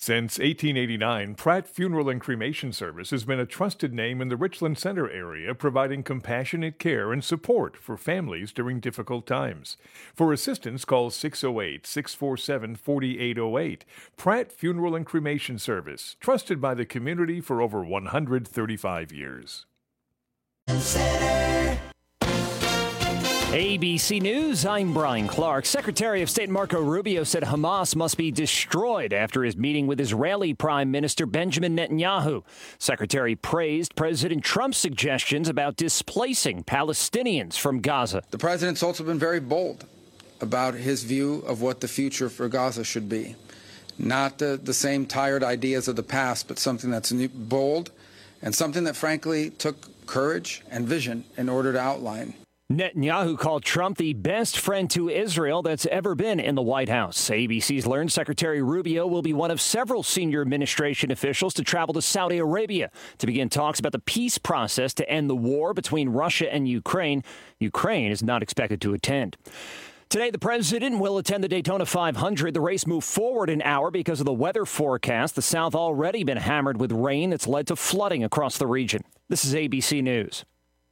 Since 1889, Pratt Funeral and Cremation Service has been a trusted name in the Richland Center area, providing compassionate care and support for families during difficult times. For assistance, call 608-647-4808. Pratt Funeral and Cremation Service, trusted by the community for over 135 years. ABC News, I'm Brian Clark. Secretary of State Marco Rubio said Hamas must be destroyed after his meeting with Israeli Prime Minister Benjamin Netanyahu. Secretary praised President Trump's suggestions about displacing Palestinians from Gaza. The president's also been very bold about his view of what the future for Gaza should be. Not the same tired ideas of the past, but something that's bold and something that, frankly, took courage and vision in order to outline. Netanyahu called Trump the best friend to Israel that's ever been in the White House. ABC's learned Secretary Rubio will be one of several senior administration officials to travel to Saudi Arabia to begin talks about the peace process to end the war between Russia and Ukraine. Ukraine is not expected to attend. Today, the president will attend the Daytona 500. The race moved forward an hour because of the weather forecast. The South already been hammered with rain that's led to flooding across the region. This is ABC News.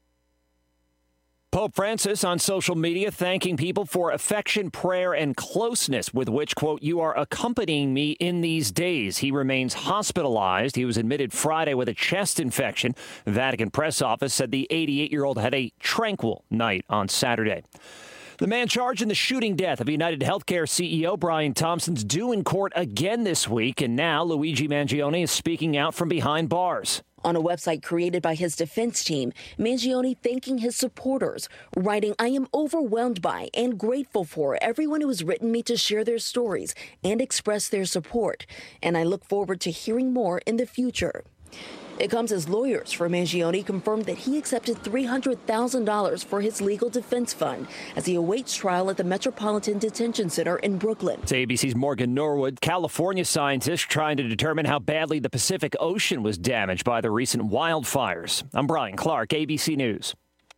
Pope Francis on social media thanking people for affection, prayer, and closeness with which, quote, you are accompanying me in these days. He remains hospitalized. He was admitted Friday with a chest infection. The Vatican press office said the 88-year-old had a tranquil night on Saturday. The man charged in the shooting death of United Healthcare CEO Brian Thompson's due in court again this week, and now Luigi Mangione is speaking out from behind bars. On a website created by his defense team, Mangione thanking his supporters, writing, I am overwhelmed by and grateful for everyone who has written me to share their stories and express their support, and I look forward to hearing more in the future. It comes as lawyers for Mangione confirmed that he accepted $300,000 for his legal defense fund as he awaits trial at the Metropolitan Detention Center in Brooklyn. It's ABC's Morgan Norwood. California scientists trying to determine how badly the Pacific Ocean was damaged by the recent wildfires. I'm Brian Clark, ABC News.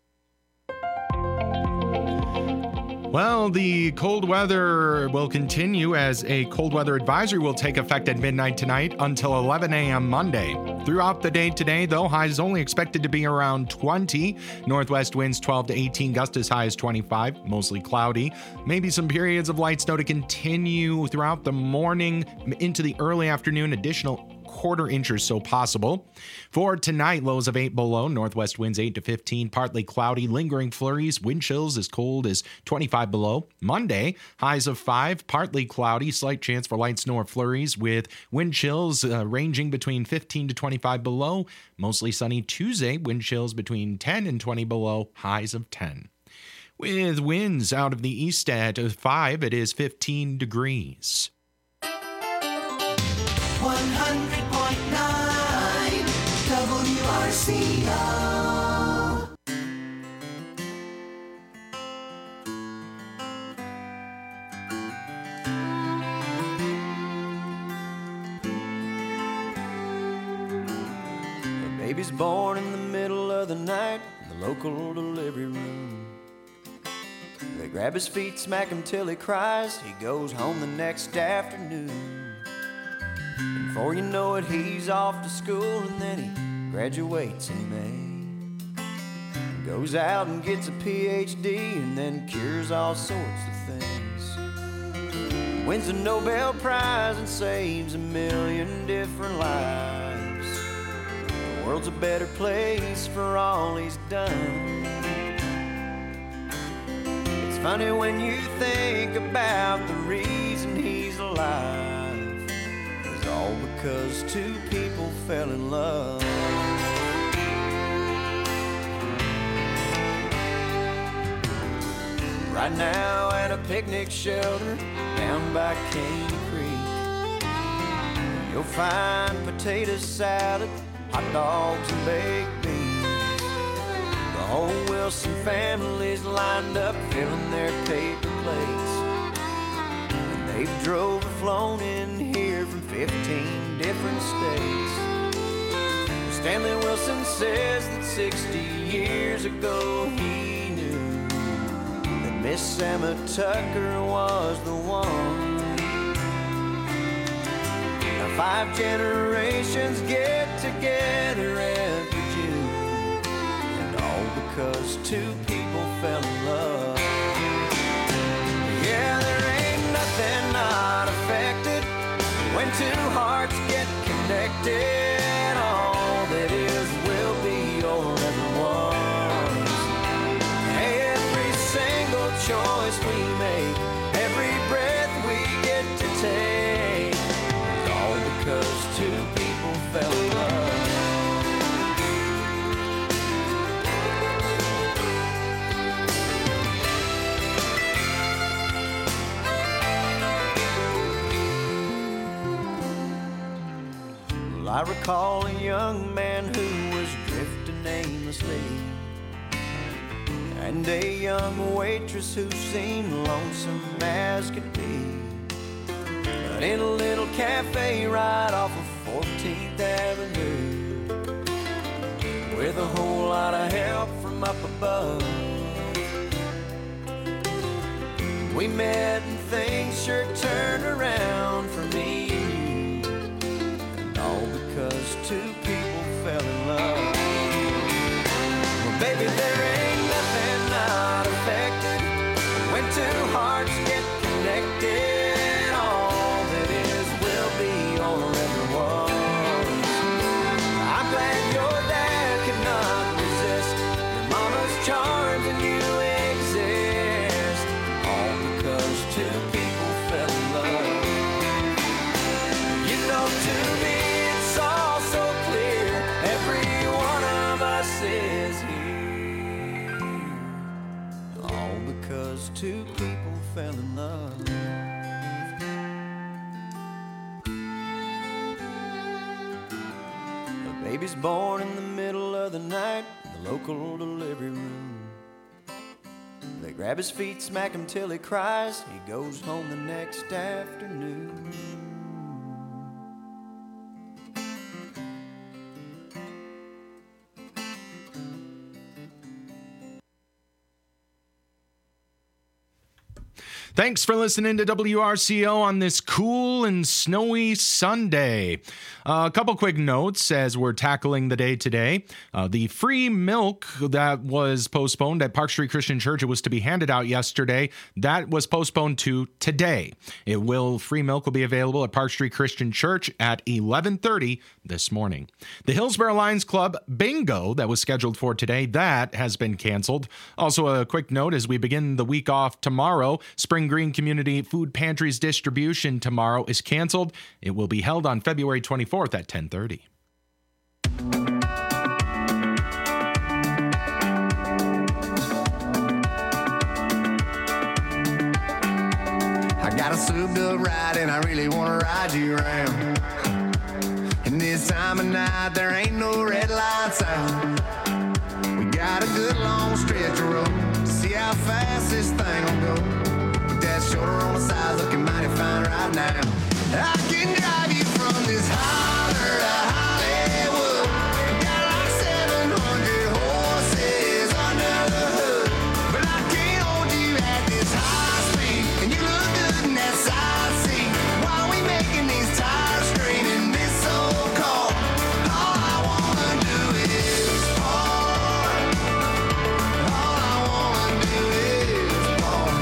Well, the cold weather will continue as a cold weather advisory will take effect at midnight tonight until 11 a.m. Monday. Throughout the day today, though, highs only expected to be around 20. Northwest winds 12 to 18, gusts as high as 25, mostly cloudy. Maybe some periods of light snow to continue throughout the morning into the early afternoon. Additional quarter inch or so possible. For tonight, lows of 8 below, northwest winds 8 to 15, partly cloudy, lingering flurries, wind chills as cold as 25 below. Monday, highs of 5, partly cloudy, slight chance for light snow or flurries with wind chills ranging between 15 to 25 below. Mostly sunny Tuesday, wind chills between 10 and 20 below, highs of 10. With winds out of the east at 5, it is 15 degrees. 100.9 WRCO. A baby's born in the middle of the night in the local delivery room. They grab his feet, smack him till he cries. He goes home the next afternoon. And before you know it, he's off to school, and then he graduates in May. Goes out and gets a PhD, and then cures all sorts of things. Wins a Nobel Prize and saves 1 million different lives. The world's a better place for all he's done. It's funny when you think about the reason he's alive. All because two people fell in love. Right now at a picnic shelter down by Cane Creek, you'll find potato salad, hot dogs, and baked beans. The whole Wilson family's lined up filling their paper plates. And they've drove or flown in here from 15 different states. Stanley Wilson says that 60 years ago he knew that Miss Emma Tucker was the one. Now 5 generations get together every June, and all because 2 people fell in love. Yeah, there ain't nothing not affected when 2 hearts get connected. All that is will be or ever was. Every single choice we make, every breath we get to take, all because 2 people fell in love. I recall a young man who was drifting aimlessly, and a young waitress who seemed lonesome as could be. But in a little cafe right off of 14th Avenue, with a whole lot of help from up above, we met and things sure turned around for me. All because 2 people fell in love. Well, baby, there ain't nothing not affected when 2 hearts get connected. All that is will be or ever was. I'm glad your dad could not resist your mama's charms and you exist. All because 2 people fell in love. You know, to me it's all so clear, every one of us is here, all because 2 people fell in love. A baby's born in the middle of the night in the local delivery room. They grab his feet, smack him till he cries. He goes home the next afternoon. Thanks for listening to WRCO on this cool and snowy Sunday. A couple quick notes as we're tackling the day today. The free milk that was postponed at Park Street Christian Church, it was to be handed out yesterday. That was postponed to today. Free milk will be available at Park Street Christian Church at 11:30 this morning. The Hillsborough Lions Club bingo that was scheduled for today, that has been canceled. Also, a quick note as we begin the week off tomorrow, Spring Green Community Food Pantry's distribution tomorrow is canceled. It will be held on February 24th at 10:30. I got a souped up ride and I really want to ride you around. And this time of night there ain't no red lights out. We got a good long stretch of road to see how fast this thing will go. That shoulder on the side looking mighty fine right now. I can drive you from this holler to Hollywood. Got like 700 horses under the hood. But I can't hold you at this high speed. And you look good in that side seat. While we making these tires straight in this old car. All I wanna do is park. All I wanna do is park.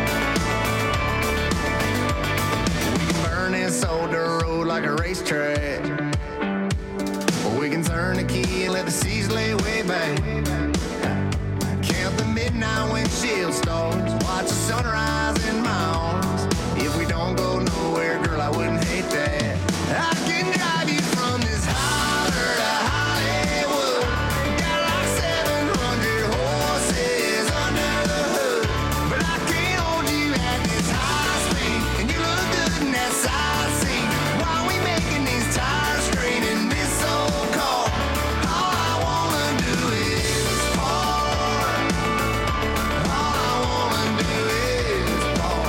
Burn this old dirt road like a racetrack. Or we can turn the key and let the seas lay way back. Count the midnight windshield stars. Watch the sunrise in my arms. If we don't go nowhere, girl, I wouldn't hate that. I can drive you from this holler to Hollywood. Got like 700 horses under the hood. But I can't hold you at this high speed. And you look good in that side seat. While we making these tires straight in this old car. All I wanna do is park. All I wanna do is park.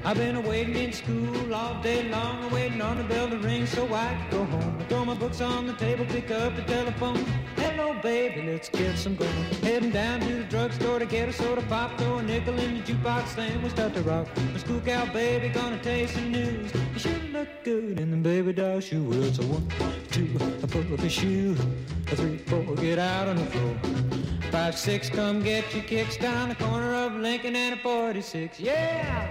I've been waiting in school all day long, waiting on the bell to ring so I can go home. I throw my books on the table, pick up the telephone. Hello, baby, let's get some going. Heading down to the drugstore to get a soda pop, throw a nickel in the jukebox, then we start to rock. My school gal baby gonna taste the news. You sure look good in the baby doll shoe. Well, it's a 1, 2, I pull up your shoe. A 3, 4, get out on the floor. 5, 6, come get your kicks down the corner of Lincoln and a 46. Yeah!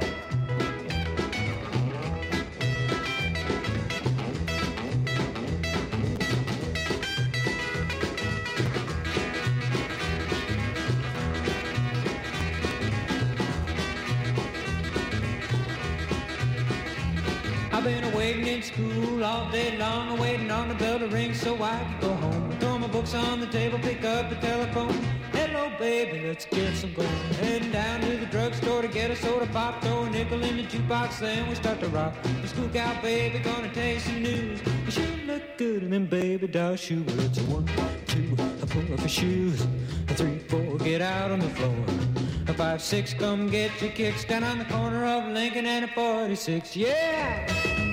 I've been waiting in school all day long, waiting on the bell to ring so I can go home. Throw my books on the table, pick up the telephone. Hello, baby, let's get some going. Heading down to the drugstore to get a soda pop, throw a nickel in the jukebox, then we start to rock. The school gal baby gonna taste the news. You sure look good in them baby doll shoes. Well, it's a 1, 2, I pull up your shoes. A 3, 4, get out on the floor. A 5, 6, come get your kicks down on the corner of Lincoln and a 46. Yeah!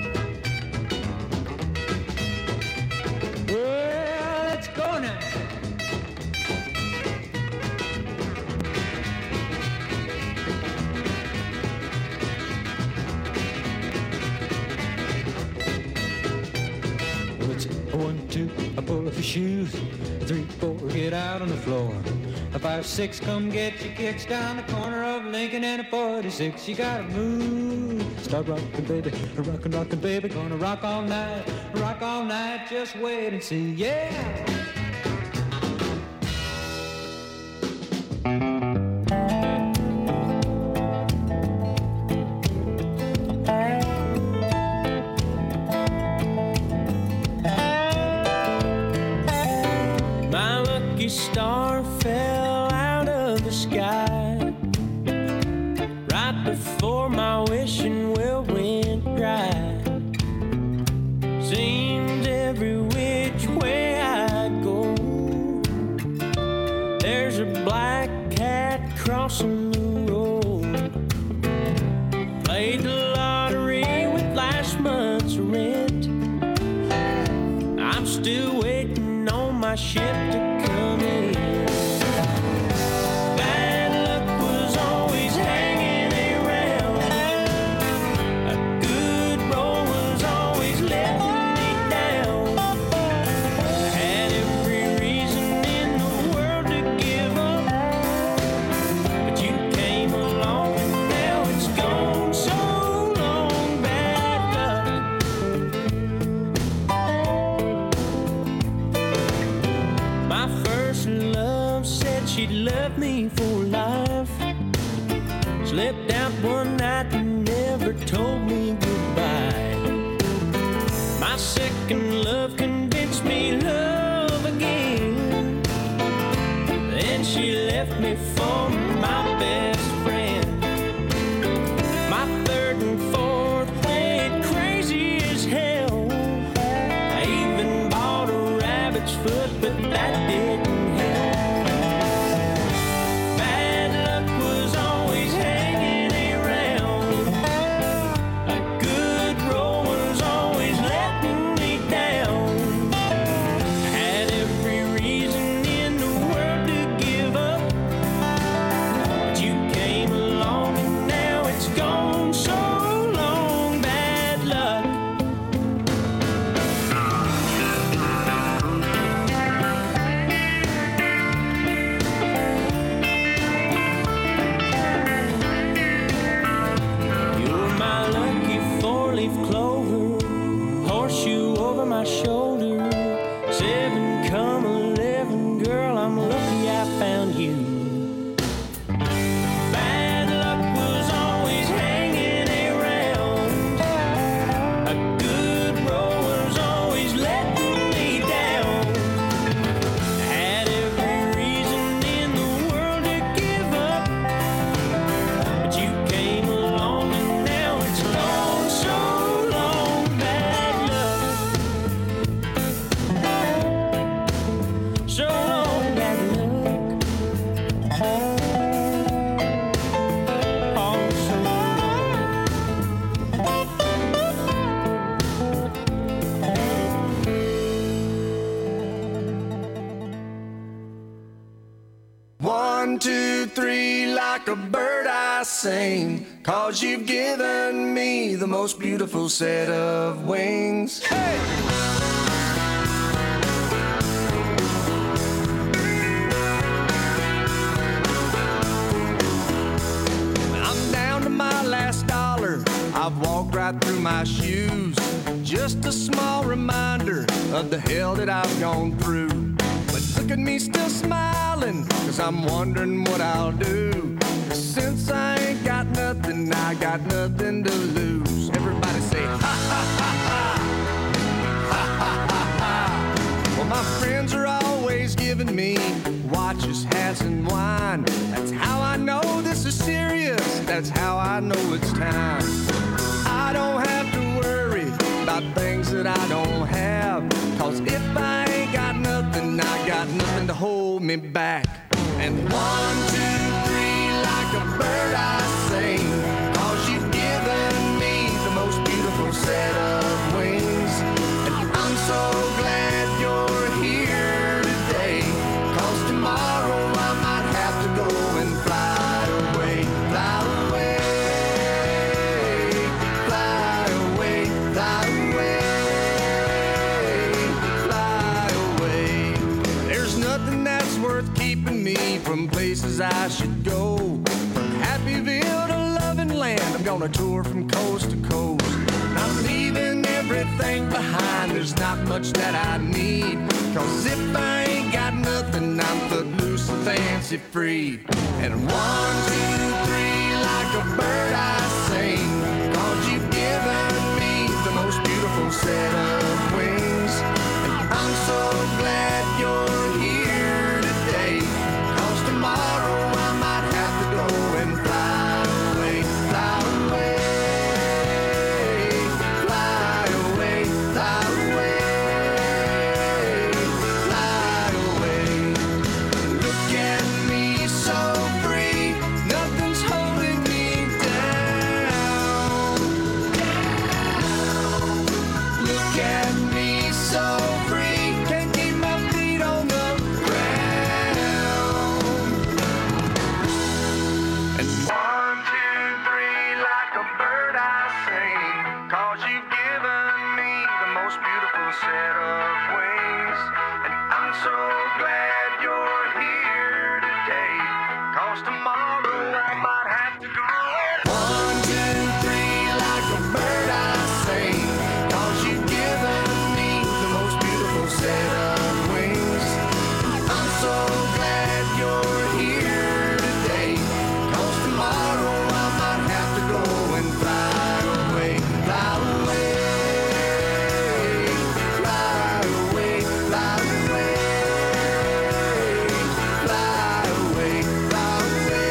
Well, let's go now. Well, it's a 1, 2, I pull up your shoes. A 3, 4, get out on the floor. A 5, 6, come get your kicks down the corner of Lincoln and a 46. You gotta move, start rockin', baby, rockin', rockin', baby. Gonna rock all night, just wait and see, yeah. My lucky star fell out of the sky right before my wishing well went dry. Seems every which way I go, there's a black cat crossing the road. Played the lottery with last month's rent. I'm still waiting on my ship to come in. Bad luck was always hanging around. A good roll was always letting me down. I had every reason in the world to give up, but you came along and now it's gone so long. Bad luck. My first love said she'd love me for life. Slipped out one night and never told me goodbye. My second love convinced me love again. Then she left me for my best friend. My third and fourth went crazy as hell. I even bought a rabbit's foot, but that didn't help. Bad luck was always hanging around. A good roll was always letting me down. I had every reason in the world to give up, but you three, like a bird I sing, 'cause you've given me the most beautiful set of wings. Hey! I'm down to my last dollar, I've walked right through my shoes. Just a small reminder of the hell that I've gone through. But look at me still smiling, 'cause I'm wondering what I'll do. Since I ain't got nothing, I got nothing to lose. Everybody say ha ha ha ha, ha ha ha ha. Well, my friends are always giving me watches, hats, and wine. That's how I know this is serious, that's how I know it's time. I don't have to worry about things that I don't have, 'cause if I ain't got nothing, I got nothing to hold me back. And 1, 2, 3, like a bird I sing, 'cause you've given me the most beautiful set of wings. And I'm so glad you're here today, 'cause tomorrow I might have to go and fly away, fly away, fly away, fly away, fly away. There's nothing that's worth keeping me from places I should go. From Happyville to Loving Land, I'm gonna tour from coast to coast. I'm leaving everything behind, there's not much that I need, 'cause if I ain't got nothing, I'm footloose and fancy free. And 1, 2, 3, like a bird I sing, 'cause you've given me the most beautiful set of wings. And I'm so glad you're here today, 'cause tomorrow I might have to go and fly away, fly away, fly away, fly away, fly away. Look at me so free, nothing's holding me down. Look at me so free, can't keep my feet on the ground. And 1, 2, 3, like a bird I sing, 'cause you've given me the most beautiful set of wings. And I'm so glad you're here today, 'cause tomorrow I might have to go. 1, 2, 3, like a bird I sing, 'cause you've given me the most beautiful set of wings. I'm so glad you're here today, 'cause tomorrow I might have to go and fly away, fly away, fly away, fly away, fly away, fly away.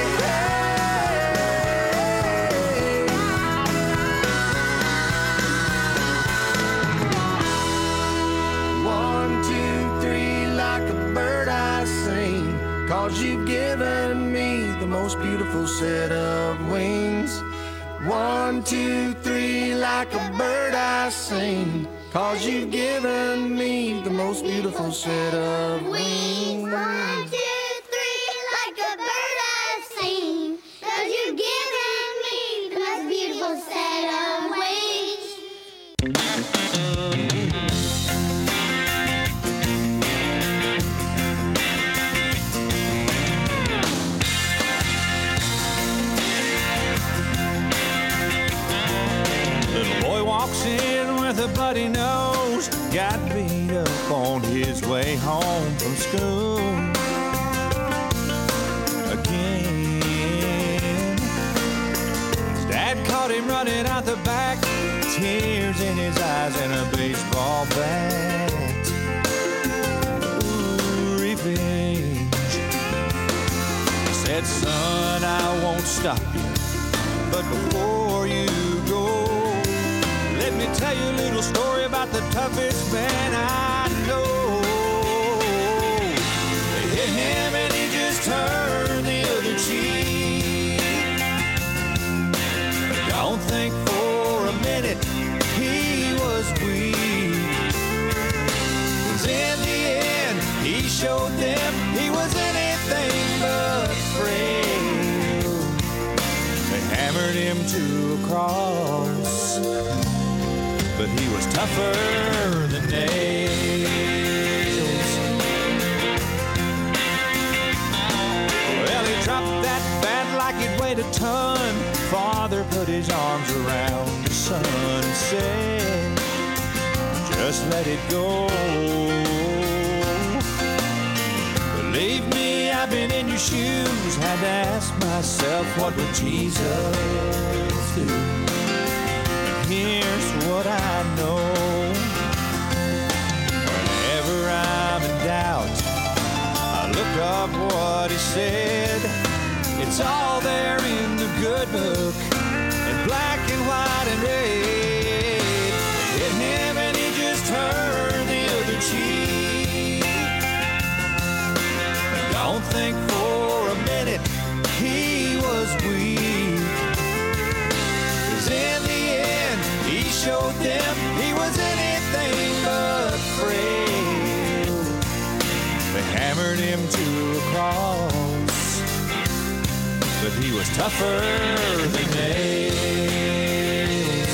One, 2, 3, like a bird I sing, 'cause you've given me the most beautiful set of wings. 1, 2, 3, like a bird I sing, 'cause you've given me the most beautiful set of wings. 1, 2, 3, like a bird I sing, 'cause you've given me the most beautiful set of wings. Little boy walks in with a bloody nose, got beat up on his way home from school. Again, his dad caught him running out the back, tears in his eyes and a baseball bat. Ooh, revenge. He said, son, I won't stop you, but before you go, let me tell you a little story about the toughest man I know. They hit him and he just turned the other cheek. But don't think for a minute he was weak. 'Cause in the end, he showed them he was anything but friend. tougher than nails. Well, he dropped that bat like it weighed a ton. Father put his arms around the son and said, just let it go. Believe me, I've been in your shoes. Had to ask myself, what would Jesus do? And here's what I know. Whenever I'm in doubt, I look up what he said. It's all there in the good book, in black and white and red. They hit him and he just turned the other cheek. Don't think for a minute he was weak, 'cause in the end he showed them he was anything but frail. They hammered him to a cross, but he was tougher than nails.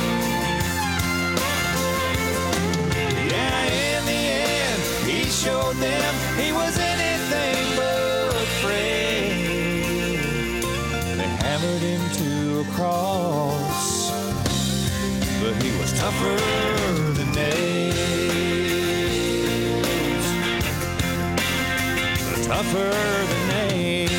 Yeah, in the end he showed them he was anything but frail. They hammered him to a cross, but he was tougher than nails. Tougher than nails.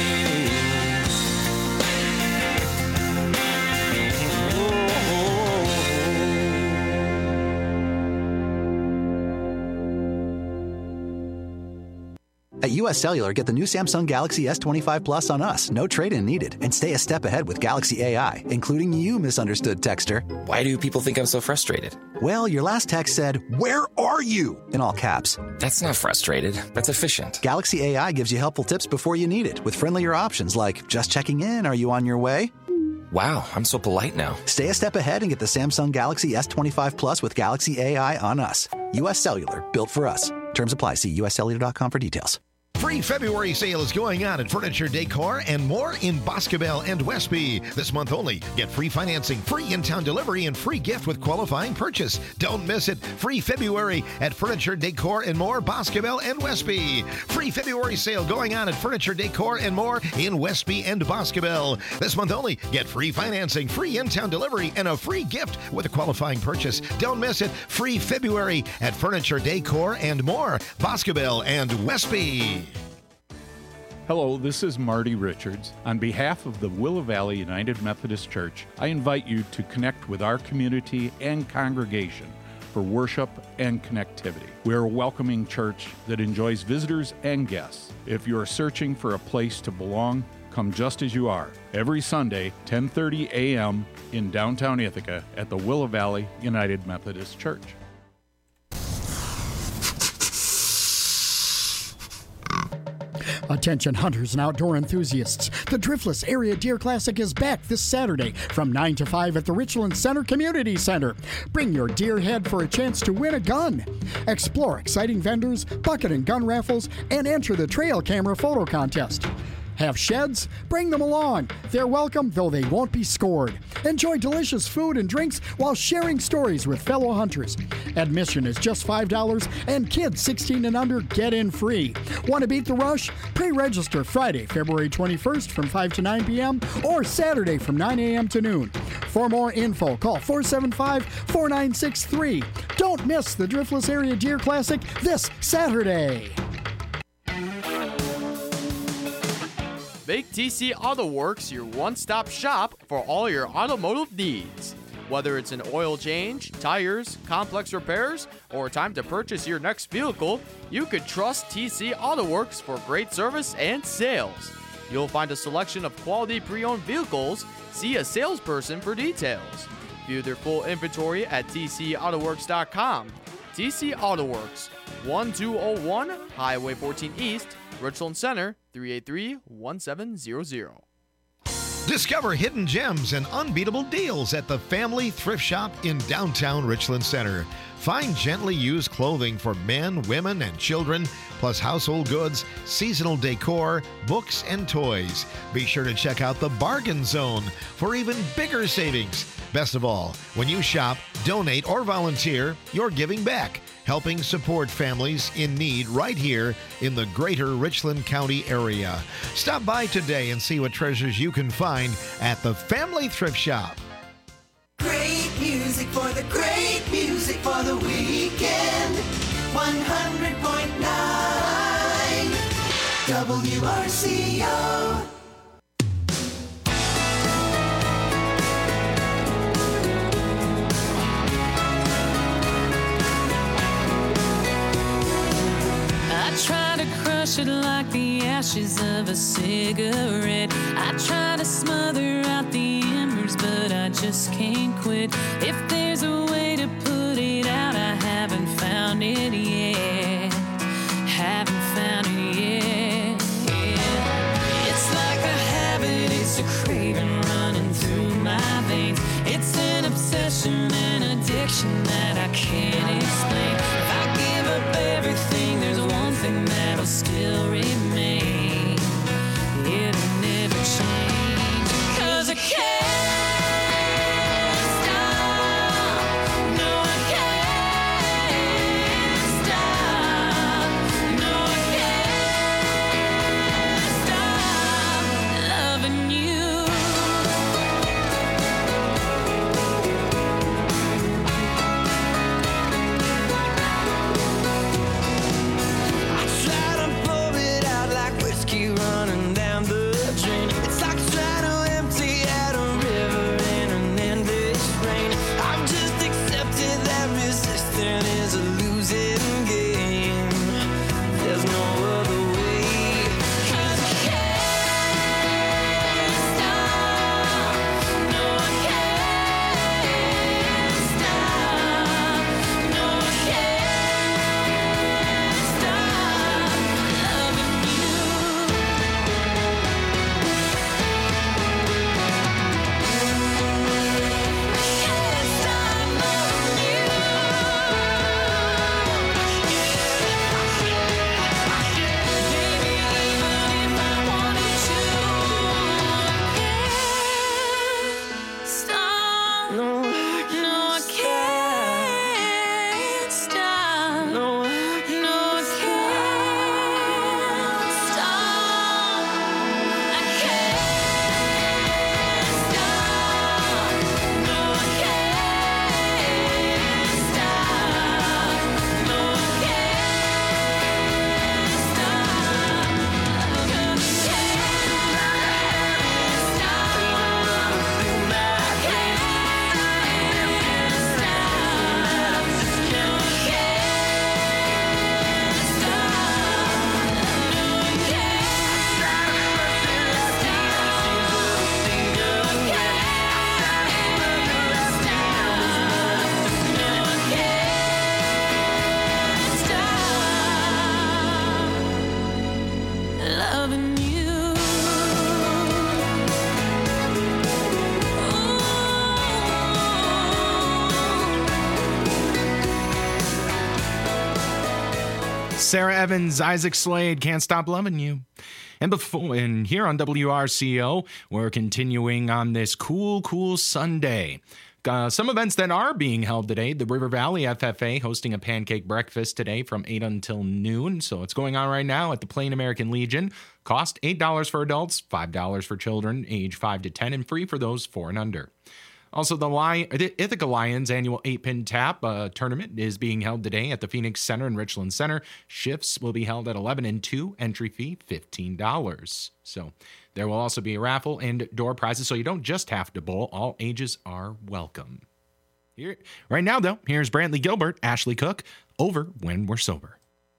At US Cellular, get the new Samsung Galaxy S25 Plus on us. No trade-in needed. And stay a step ahead with Galaxy AI, including you, misunderstood texter. Why do people think I'm so frustrated? Well, your last text said, "Where are you?" in all caps. That's not frustrated. That's efficient. Galaxy AI gives you helpful tips before you need it, with friendlier options like, just checking in, are you on your way? Wow, I'm so polite now. Stay a step ahead and get the Samsung Galaxy S25 Plus with Galaxy AI on us. US Cellular, built for us. Terms apply. See uscellular.com for details. Free February sale is going on at Furniture Decor and more in Boscobel and Westby. This month only. Get free financing, free in-town delivery, and free gift with qualifying purchase. Don't miss it. Free February at Furniture Decor and more, Boscobel and Westby. Free February sale going on at Furniture Decor and more in Westby and Boscobel. This month only. Get free financing, free in-town delivery, and a free gift with a qualifying purchase. Don't miss it. Free February at Furniture Decor and more, Boscobel and Westby. Hello, this is Marty Richards. On behalf of the Willow Valley United Methodist Church, I invite you to connect with our community and congregation for worship and connectivity. We're a welcoming church that enjoys visitors and guests. If you're searching for a place to belong, come just as you are. Every Sunday, 10:30 a.m. in downtown Ithaca at the Willow Valley United Methodist Church. Attention hunters and outdoor enthusiasts. The Driftless Area Deer Classic is back this Saturday from 9 to 5 at the Richland Center Community Center. Bring your deer head for a chance to win a gun. Explore exciting vendors, bucket and gun raffles, and enter the trail camera photo contest. Have sheds? Bring them along. They're welcome, though they won't be scored. Enjoy delicious food and drinks while sharing stories with fellow hunters. Admission is just $5, and kids 16 and under get in free. Want to beat the rush? Pre-register Friday, February 21st from 5 to 9 p.m. or Saturday from 9 a.m. to noon. For more info, call 475-4963. Don't miss the Driftless Area Deer Classic this Saturday. Make TC Auto Works your one-stop shop for all your automotive needs. Whether it's an oil change, tires, complex repairs, or time to purchase your next vehicle, you can trust TC Auto Works for great service and sales. You'll find a selection of quality pre-owned vehicles. See a salesperson for details. View their full inventory at tcautoworks.com. TC Auto Works, 1201 Highway 14 East, Richland Center, 383-1700. Discover hidden gems and unbeatable deals at the Family Thrift Shop in downtown Richland Center. Find gently used clothing for men, women, and children, plus household goods, seasonal decor, books, and toys. Be sure to check out the Bargain Zone for even bigger savings. Best of all, when you shop, donate, or volunteer, you're giving back, helping support families in need right here in the greater Richland County area. Stop by today and see what treasures you can find at the Family Thrift Shop. Great music for the great music for the weekend. 100.9 WRCO. I try to crush it like the ashes of a cigarette. I try to smother out the embers, but I just can't quit. If there's a way to put it out, I haven't found it yet. Haven't found it yet. Yeah. It's like a habit, it's a craving running through my veins. It's an obsession, an addiction that I can't explain. If I give up everything, there's one thing that'll still remain. It'll never change. 'Cause I can't stop. No, I can't stop. No, I can't stop loving you. I try to pour it out like whiskey running down the drain. It's like trying to empty out a river in an endless rain. I've just accepted that resisting is a losing game. There's no other way. 'Cause I can't stop. No, I can't stop. No, I can't stop loving you. Can't stop loving you. Baby, even if I wanted to, stop. No, I can't stop. No, I can't stop. I can't stop. No, I can't stop. No, I can't stop. 'Cause I can't stop. No, I can't stop. No, I can't loving you. Sarah Evans, Isaac Slade, Can't Stop Loving You. And here on WRCO, we're continuing on this cool Sunday. Some events that are being held today. The River Valley FFA hosting a pancake breakfast today from 8 until noon. So it's going on right now at the Plain American Legion. Cost $8 for adults, $5 for children, age 5 to 10, and free for those 4 and under. Also, the Ithaca Lions annual 8-pin tap tournament is being held today at the Phoenix Center in Richland Center. Shifts will be held at 11 and 2. Entry fee, $15. So there will also be a raffle and door prizes, so you don't just have to bowl. All ages are welcome. Right now, though, here's Brantley Gilbert, Ashley Cook, Over When We're Sober.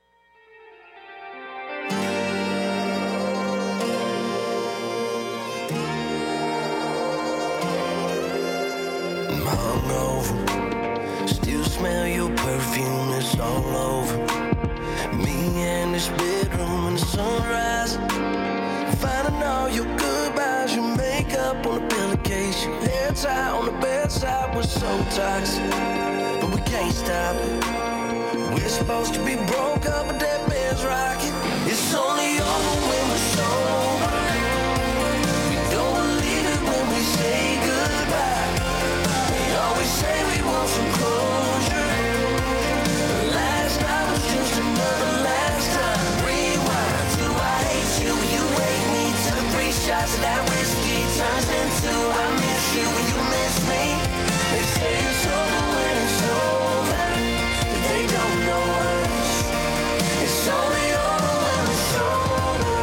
Hungover, still smell your perfume, it's all over. Me and this bedroom and the sunrise, finding all your goodbyes, your makeup tie on the bedside was so toxic, but we can't stop it. We're supposed to be broke up, but that bed's rocking. It's only over when we're sober. We don't believe it when we say goodbye. We always say we want some closure. Last night was just another last time. Rewind to I hate you. You hate me to the 3 shots of that whiskey turns into I miss you. You miss me. They say it's over when it's over, but they don't know us. It's only over when we're sober.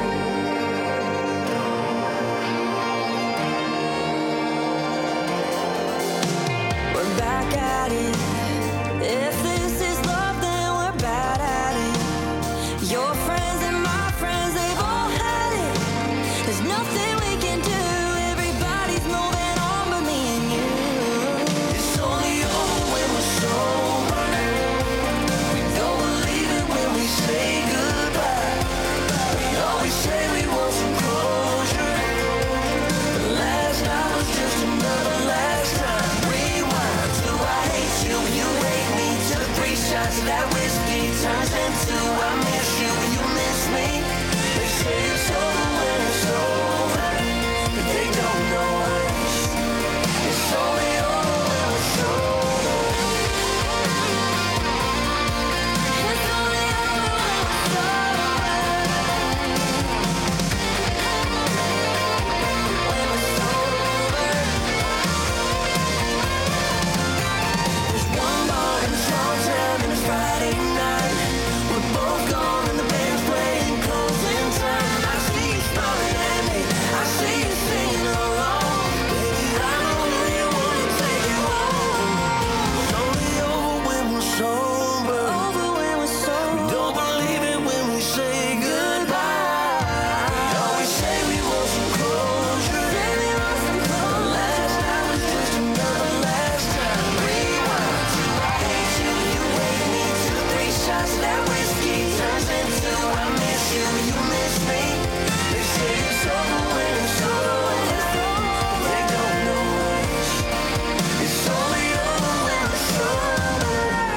We're back at it. If this is love, then we're bad at it. Your friends and my friends, they've all had it. There's nothing we can do. Everybody's moving on but me and you. It's only over when we're sober. We don't believe it when we say goodbye. We always say we want some closure. But last night was just another last time. Rewind to I hate you. You hate me to the 3 shots of that whiskey turns into I miss you. You miss me. They say it's over when it's over, but they don't know us. It's only over when we're sober. It's only over when we're sober. There's one bar in small town and it's Friday night. We're both gone and the band's playing closing time. I see you smiling at me. I see you singing along. Baby, I know you wanna take you home. It's only over when we're sober. Over when we're sober. We don't believe it when we say goodbye. We always say we want some closure. Last night was just another last time. Rewind to I hate you. You hate me to the 3 shots of that whiskey turns into I miss you. You miss me. They say it's over when it's over. They don't know us. It's only over when we're sober.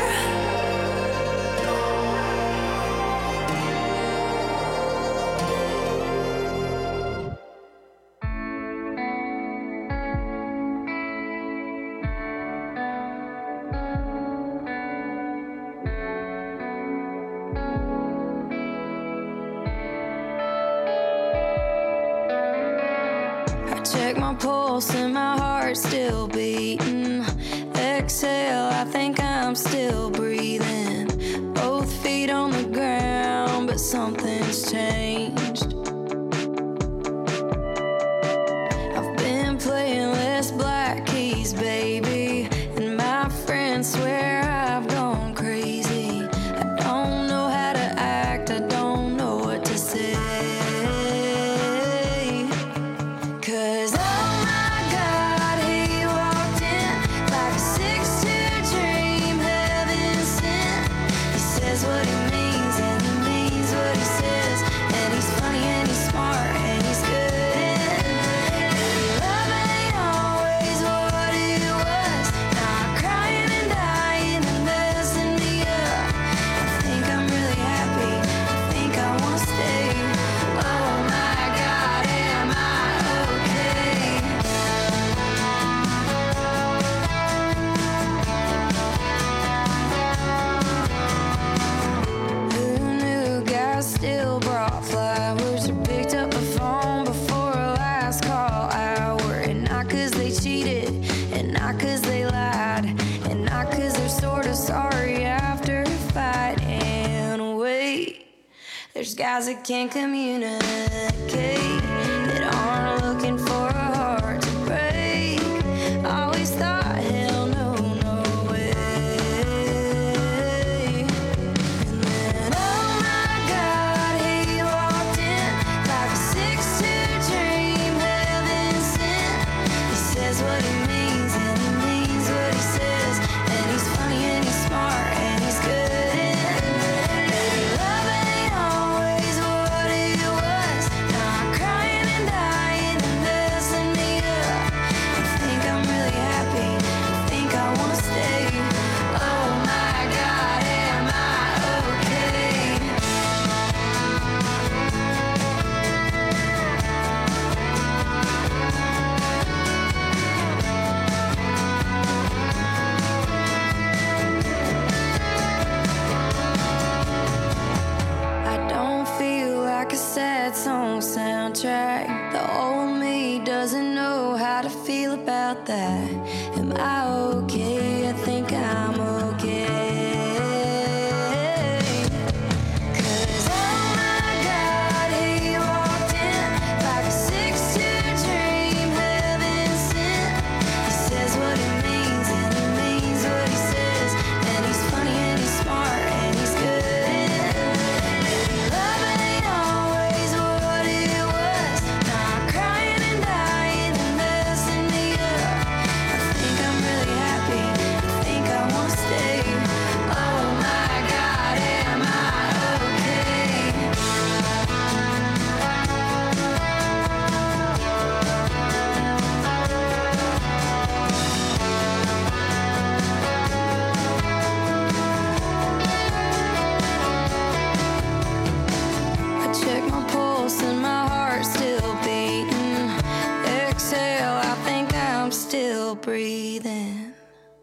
I check my pulse and my heart's still beating. Exhale, I think I'm still breathing. Both feet on the ground, but something's changed. I've been playing less black keys, baby, and my friends swear I've gone crazy. I don't know how to act, I don't know what to say. 'Cause oh my God, he walked in like a 6'2" dream, heaven sent. He says what he means and he means what he says. And he's funny and he's smart and he's good. And love ain't always what it was. Now I'm crying and dying and messing me up. I think I'm really happy, I think I wanna stay. Oh my God, am I okay? Who knew guys still brought flowers or picked up the phone before a last call hour? And not 'cause they cheated, and not 'cause they lied, and not 'cause they're sort of sorry after a fight. And wait, there's guys that can't communicate, that aren't looking for a heart to break. Always thought, hell no, no way. And then, oh my God, he walked in like a 6'2" dream, heaven sent. He says what he means and he means what he says. And he's funny and he's smart and he's good. Baby, love ain't always what it was. Now I'm crying about that. Am I okay? I think I'm okay. Breathing.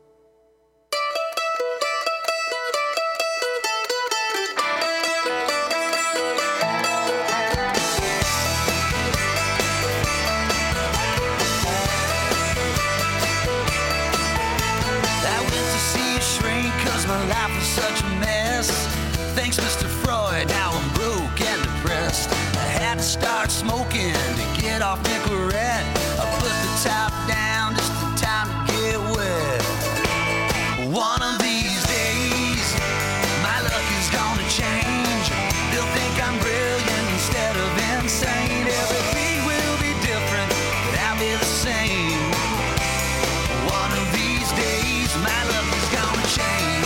My life was such a mess. Thanks, Mr. Freud, now I'm broke and depressed. I had to start smoking to get off Nicorette. I put the top down just in time to get wet. One of these days, my luck is gonna change. They'll think I'm brilliant instead of insane. Everything will be different, but I'll be the same. One of these days, my luck is gonna change.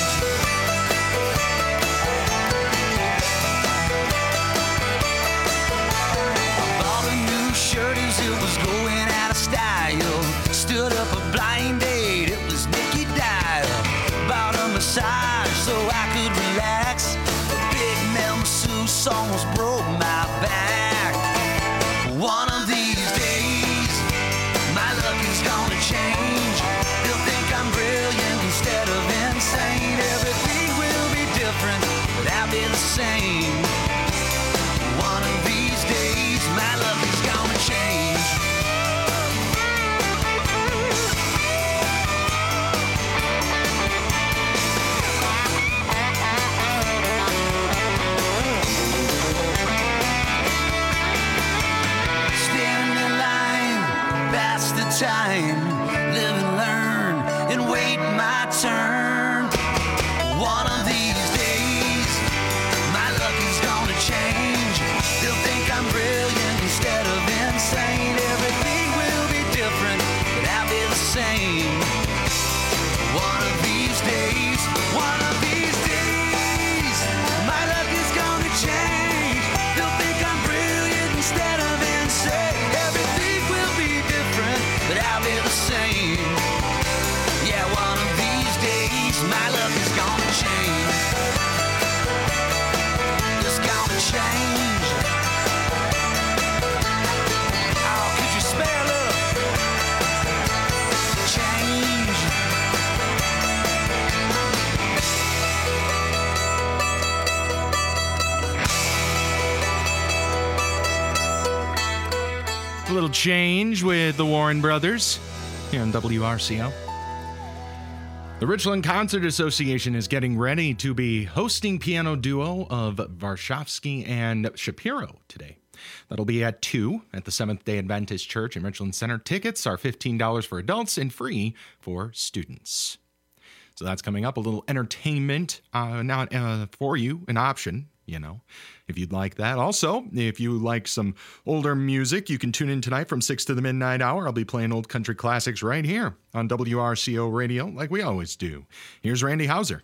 Shirt as it was going out of style. Stood up a blind date, it was Nikki Dial. Bought a massage so I could relax. A big male masseuse almost broke my back. One of these days, my luck is gonna change. They'll think I'm brilliant instead of insane. Everything will be different, but I'll be the same. One of these days, my luck is gonna change. Standing in line, pass the time, live and learn, and wait my turn. One of these days, my luck is gonna change. They'll think I'm brilliant instead of insane. Everything will be different, but I'll be the same. One of these days, one of these days, my luck is gonna change. They'll think I'm brilliant instead of insane. Everything will be different, but I'll be the same. Yeah, one of these days, my luck is gonna change. It's gonna change. Oh, could you spare love? Change. A little change with the Warren Brothers here on WRCO. The Richland Concert Association is getting ready to be hosting piano duo of Varshavsky and Shapiro today. That'll be at 2 at the Seventh-day Adventist Church in Richland Center. Tickets are $15 for adults and free for students. So that's coming up. A little entertainment for you, an option, you know, if you'd like that. Also, if you like some older music, you can tune in tonight from 6 to the midnight hour. I'll be playing old country classics right here on WRCO Radio like we always do. Here's Randy Hauser.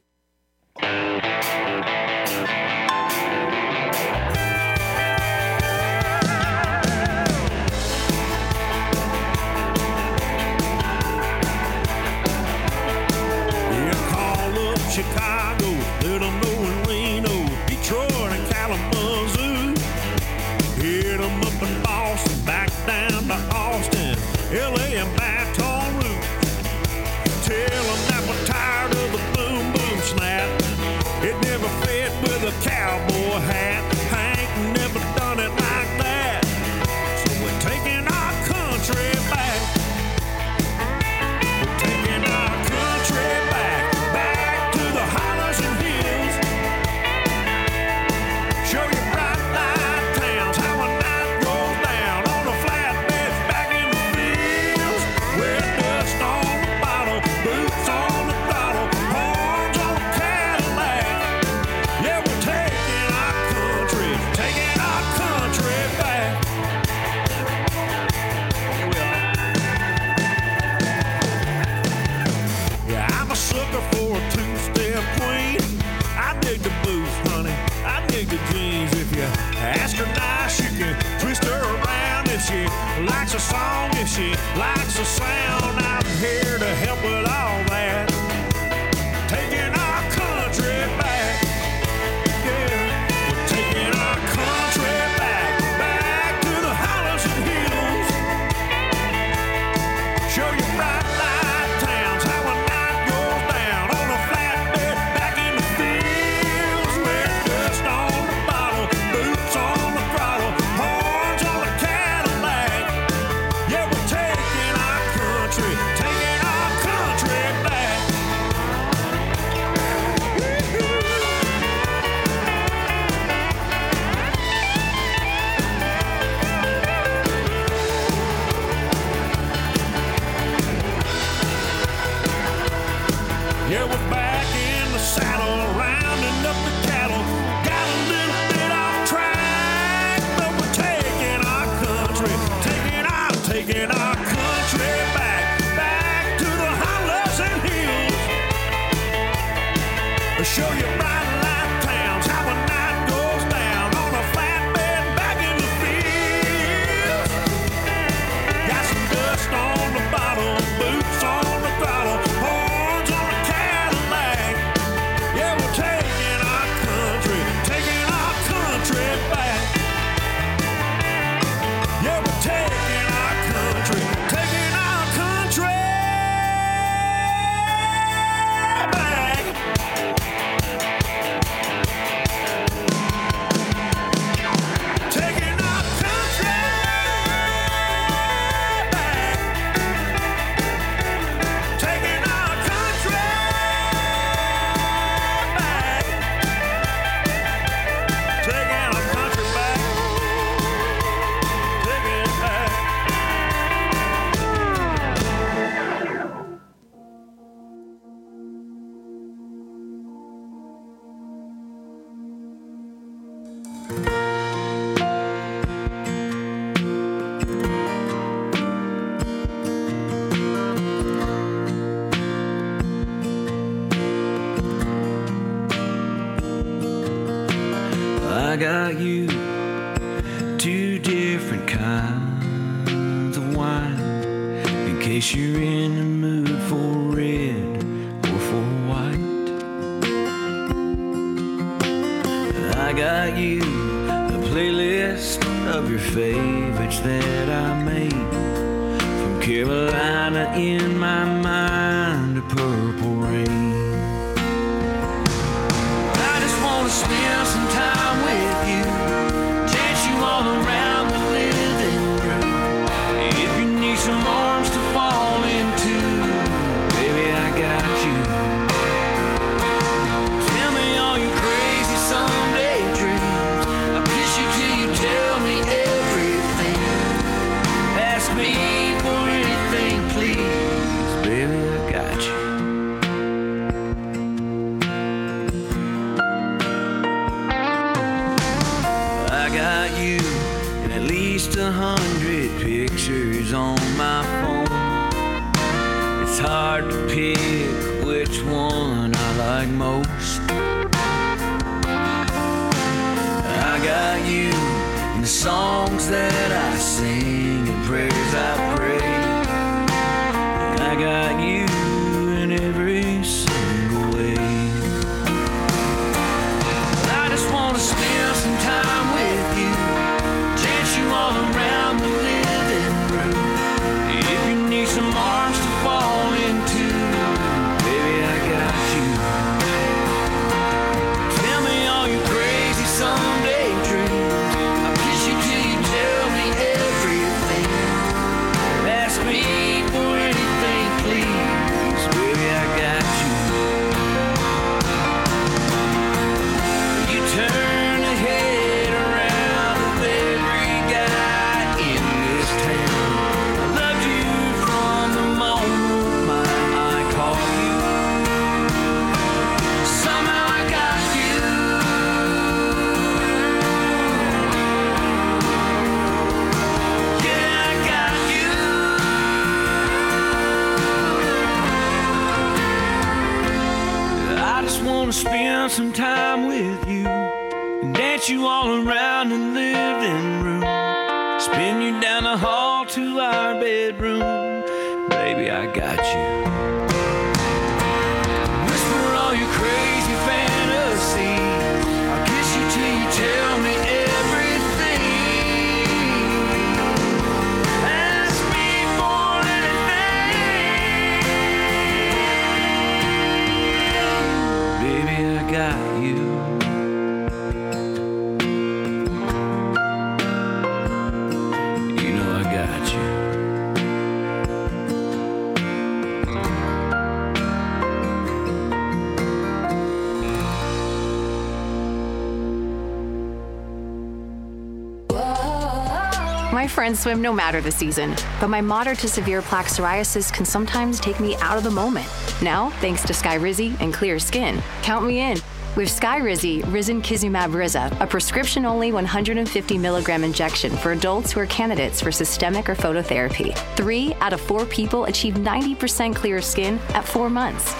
Chicago, let 'em know in Reno, Detroit and Kalamazoo. Hit 'em up in Boston, back down to Austin, LA and Baton Rouge. Tell 'em that we're tired of the boom boom snap. It never fit with a cowboy hat. Hank never done it like that. So we're taking our country back. likes a song, if she likes a sound, I'm here to help with all that. Taking our country back. Yeah, we're taking our country back, back to the hollows and hills. Show you bright light towns, how a night goes down on a flatbed back in the fields. With dust on the bottle, boots on the throttle, horns on the Cadillac. Yeah, we're taking our country back. Yeah, we're back in the saddle, rounding up the cattle. Got a little bit off track, but we're taking our country back, back to the hollows and hills. Show you bright light towns, how a night goes down on a flatbed back in the fields. Got some dust on the bottle, boots on the throttle, horns on the Cadillac. Yeah, we're taking our country back. Yeah, we're taking our country back. Taking our country back. Taking our country back. Taking our country back. Taking it back. I got you two different kinds of wine, in case you're in the mood for red or for white. I got you a playlist of your favorites that I made, from Carolina in my mind to Purple Rain. I just wanna spend some time with you, dance you all around the living room. If you need some arms to fall into, baby, I got you. Tell me all your crazy someday dreams, I'll kiss you till you tell me everything. Ask me for anything, please, baby, I got you. I got you and at least 100 pictures on my phone. It's hard to pick which one I like most. I got you and the songs that I sing and prayers I pray. I got you in every single way. I just wanna spend some time with you, dance you all around the living room. If you need some arms to fall into, baby, I got you. Tell me all your crazy someday dreams, I'll kiss you till you tell me everything. Ask me for anything, please, baby, I got you. You turn the head around of every guy in this town. I loved you from the moment my eye caught you. Somehow I got you. Yeah, I got you. I just wanna spend some time with you and dance you all around the living room. Spin you down the hall to our bedroom. Baby, I got you. Whisper all your crazy fantasies. I'll kiss you till you tell me everything. Ask me for anything. Baby, I got you. My friends swim no matter the season, but my moderate to severe plaque psoriasis can sometimes take me out of the moment. Now, thanks to Skyrizi and Clear Skin, count me in. With Skyrizi, Risankizumab Riza, a prescription-only 150 milligram injection for adults who are candidates for systemic or phototherapy. 3 out of 4 people achieve 90% clear skin at 4 months.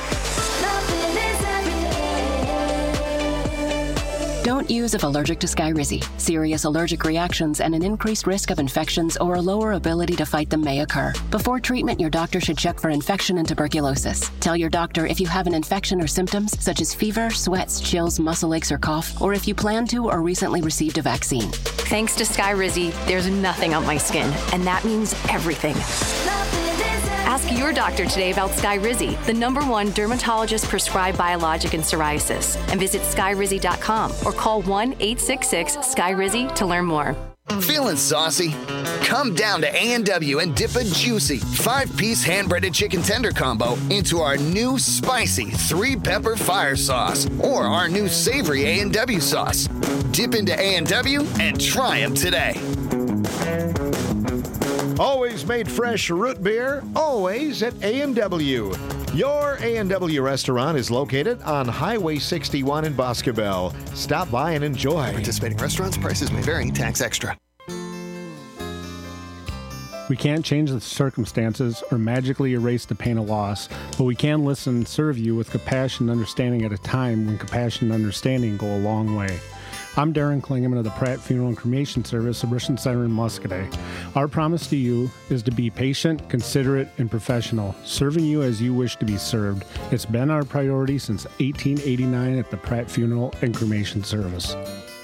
Don't use if allergic to Skyrizi. Serious allergic reactions and an increased risk of infections or a lower ability to fight them may occur. Before treatment, your doctor should check for infection and tuberculosis. Tell your doctor if you have an infection or symptoms such as fever, sweats, chills, muscle aches, or cough, or if you plan to or recently received a vaccine. Thanks to Skyrizi, there's nothing on my skin, and that means everything. Ask your doctor today about Skyrizi, the #1 dermatologist-prescribed biologic in psoriasis, and visit skyrizi.com or call 1-866-SKYRIZI to learn more. Feeling saucy? Come down to A&W and dip a juicy 5-piece hand-breaded chicken tender combo into our new spicy 3-pepper fire sauce or our new savory A&W sauce. Dip into A&W and try them today. Always made fresh root beer, always at A&W. Your A&W restaurant is located on Highway 61 in Boscobel. Stop by and enjoy. Participating restaurants, prices may vary, tax extra. We can't change the circumstances or magically erase the pain of loss, but we can listen and serve you with compassion and understanding at a time when compassion and understanding go a long way. I'm Darren Klingeman of the Pratt Funeral and Cremation Service of Richland Center in Muscoda. Our promise to you is to be patient, considerate, and professional, serving you as you wish to be served. It's been our priority since 1889 at the Pratt Funeral and Cremation Service.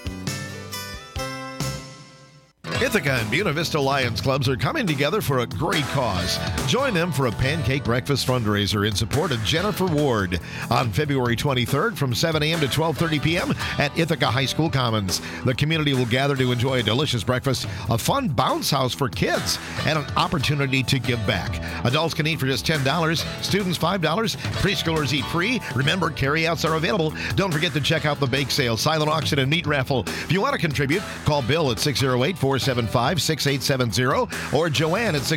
Ithaca and Buena Vista Lions Clubs are coming together for a great cause. Join them for a pancake breakfast fundraiser in support of Jennifer Ward on February 23rd from 7 a.m. to 12:30 p.m. at Ithaca High School Commons. The community will gather to enjoy a delicious breakfast, a fun bounce house for kids, and an opportunity to give back. Adults can eat for just $10, students $5, preschoolers eat free. Remember, carryouts are available. Don't forget to check out the bake sale, silent auction, and meat raffle. If you want to contribute, call Bill at 608-475-6870 or Joanne at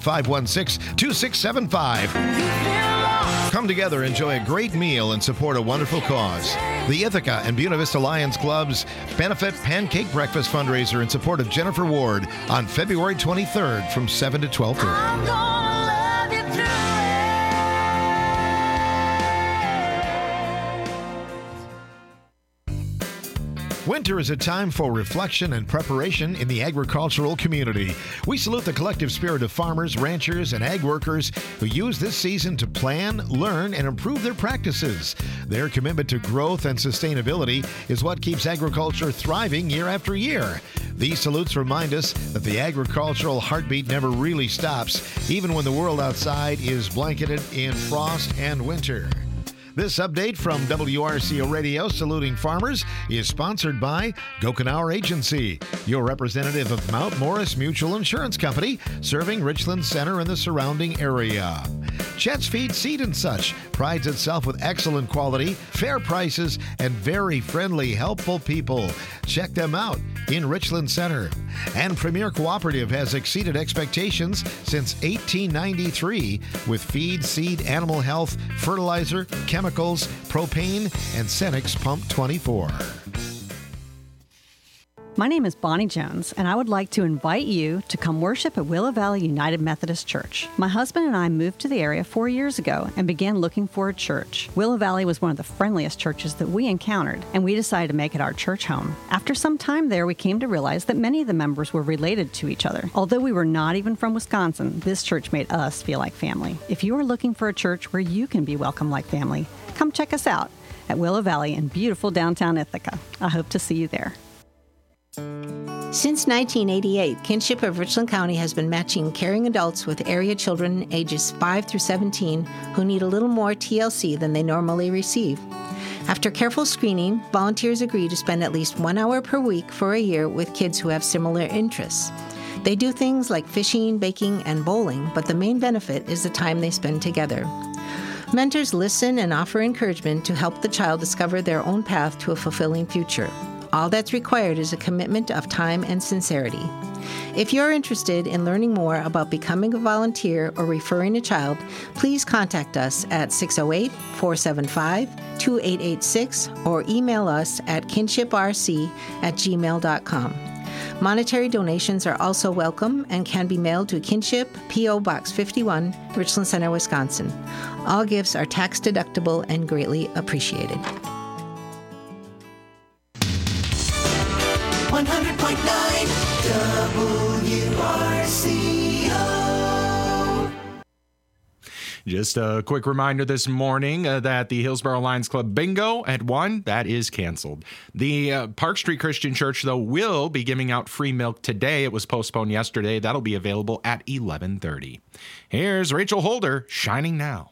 608-516-2675. Come together, enjoy a great meal, and support a wonderful cause. The Ithaca and Buena Vista Lions Club's Benefit Pancake Breakfast Fundraiser in support of Jennifer Ward on February 23rd from 7 to 12:30. Winter is a time for reflection and preparation in the agricultural community. We salute the collective spirit of farmers, ranchers, and ag workers who use this season to plan, learn, and improve their practices. Their commitment to growth and sustainability is what keeps agriculture thriving year after year. These salutes remind us that the agricultural heartbeat never really stops, even when the world outside is blanketed in frost and winter. This update from WRCO Radio Saluting Farmers is sponsored by Gokenauer Agency, your representative of Mount Morris Mutual Insurance Company, serving Richland Center and the surrounding area. Chet's Feed Seed and Such prides itself with excellent quality, fair prices, and very friendly, helpful people. Check them out in Richland Center. And Premier Cooperative has exceeded expectations since 1893 with feed, seed, animal health, fertilizer, chemicals, propane, and Cenex Pump 24. My name is Bonnie Jones, and I would like to invite you to come worship at Willow Valley United Methodist Church. My husband and I moved to the area 4 years ago and began looking for a church. Willow Valley was one of the friendliest churches that we encountered, and we decided to make it our church home. After some time there, we came to realize that many of the members were related to each other. Although we were not even from Wisconsin, this church made us feel like family. If you are looking for a church where you can be welcomed like family, come check us out at Willow Valley in beautiful downtown Ithaca. I hope to see you there. Since 1988, Kinship of Richland County has been matching caring adults with area children ages 5 through 17 who need a little more TLC than they normally receive. After careful screening, volunteers agree to spend at least 1 hour per week for a year with kids who have similar interests. They do things like fishing, baking, and bowling, but the main benefit is the time they spend together. Mentors listen and offer encouragement to help the child discover their own path to a fulfilling future. All that's required is a commitment of time and sincerity. If you're interested in learning more about becoming a volunteer or referring a child, please contact us at 608-475-2886 or email us at kinshiprc@gmail.com. Monetary donations are also welcome and can be mailed to Kinship, P.O. Box 51, Richland Center, Wisconsin. All gifts are tax deductible and greatly appreciated. 100.9 WRCO. Just a quick reminder this morning that the Hillsborough Lions Club Bingo at 1, that is canceled. The Park Street Christian Church, though, will be giving out free milk today. It was postponed yesterday. That'll be available at 11:30. Here's Rachel Holder, Shining Now.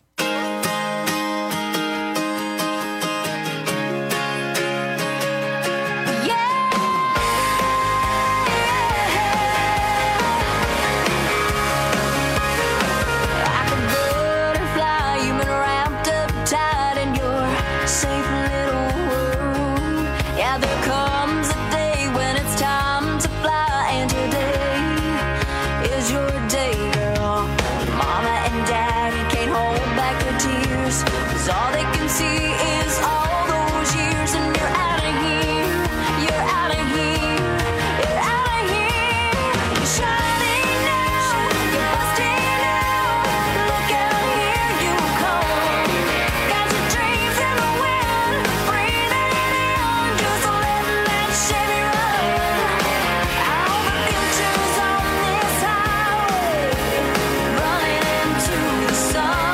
All they can see is all those years, and you're out of here, you're out of here, you're out of here. You're shining now, you're busting out. Look out, here you come. Got your dreams in the wind, breathing in, just letting that Chevy run. All the future's on this highway, running into the sun.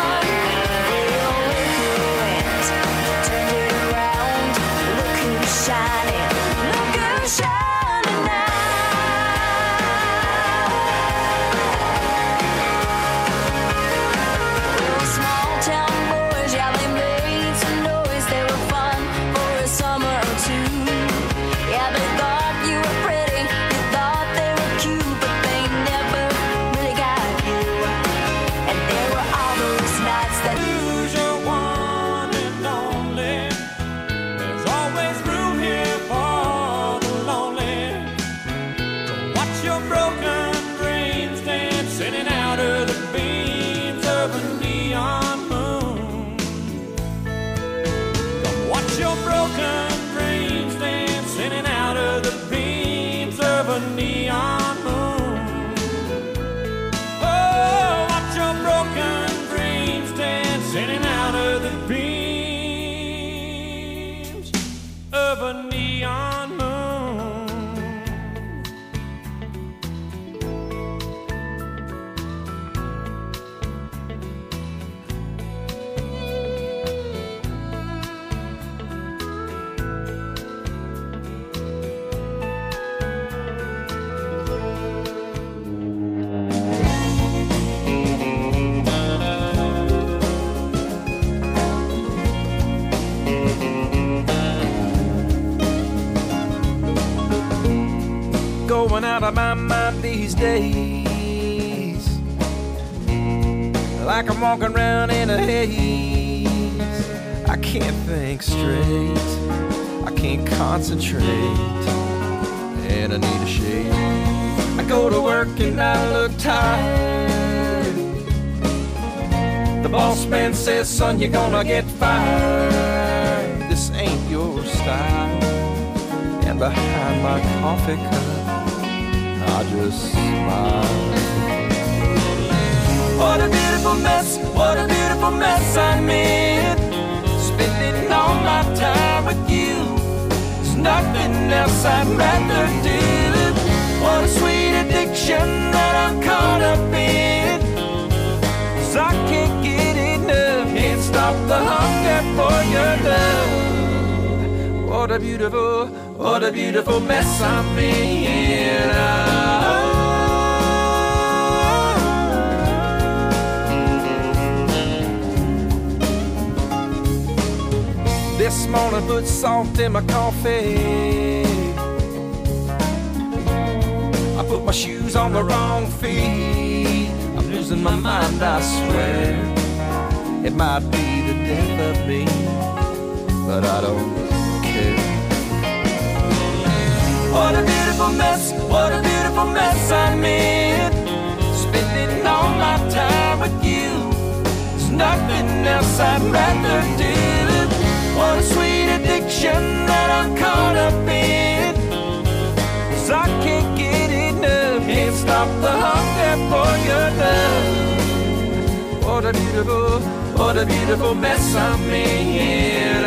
Going out of my mind these days, like I'm walking around in a haze. I can't think straight, I can't concentrate, and I need a shave. I go to work and I look tired. The boss man says, son, you're gonna get fired. This ain't your style, and behind my coffee cup, I just smile. What a beautiful mess, what a beautiful mess I made. Spending all my time with you, there's nothing else I'd rather do. What a sweet addiction that I'm caught up in, 'cause I can't get enough, can't stop the hunger for your love. What a beautiful mess I'm in. This morning put salt in my coffee, I put my shoes on the wrong feet. I'm losing my mind, I swear. It might be the death of me, but I don't care. What a beautiful mess, what a beautiful mess I made. Spending all my time with you, there's nothing else I'd rather do. What a sweet addiction that I'm caught up in, 'cause I can't get enough, can't stop the hunger for your love. What a beautiful mess I'm in.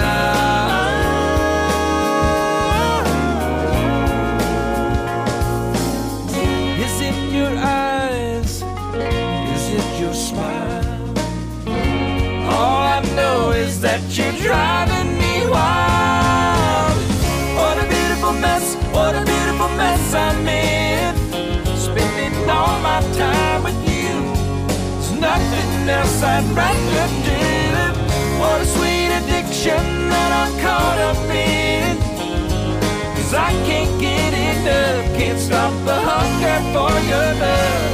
Is it your eyes? Is it your smile? All I know is that you're driving me wild. What a beautiful mess, what a beautiful mess I'm in. Spending all my time with you, there's nothing else I'd rather do. What a sweet addiction that I'm caught up in, 'cause I can't get enough, can't stop the hunger for your love.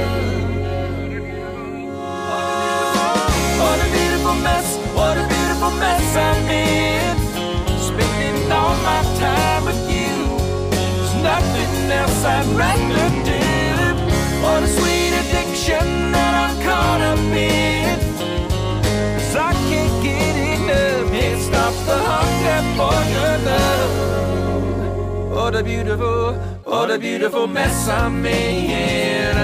What a beautiful mess, what a beautiful mess I'm in. Spending all my time with you, there's nothing else I'd rather do. What a sweet addiction that I'm caught up in, 'cause I can't get enough, can't stop the hunger for your love. What a beautiful mess I'm in.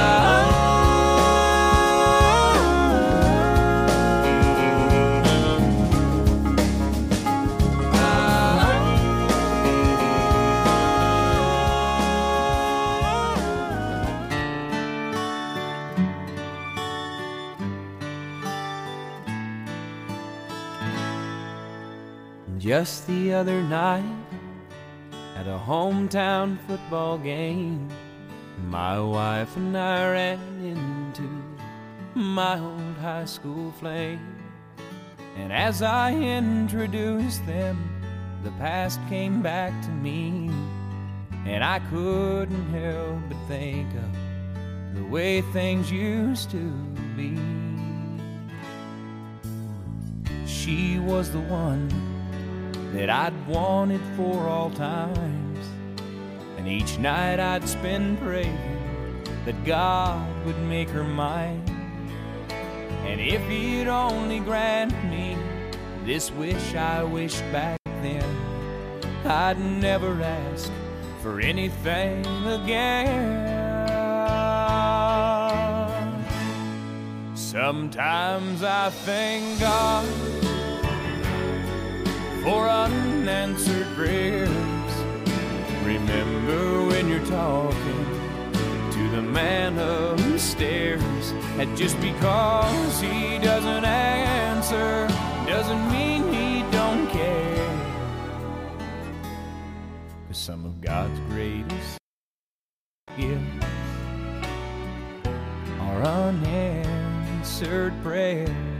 Just the other night, at a hometown football game, my wife and I ran into my old high school flame. And as I introduced them, the past came back to me, and I couldn't help but think of the way things used to be. She was the one that I'd wanted for all times, and each night I'd spend praying that God would make her mine. And if He'd only grant me this wish I wished back then, I'd never ask for anything again. Sometimes I thank God for unanswered prayers. Remember when you're talking to the man upstairs, and just because he doesn't answer doesn't mean he don't care. 'Cause some of God's greatest gifts are unanswered prayers.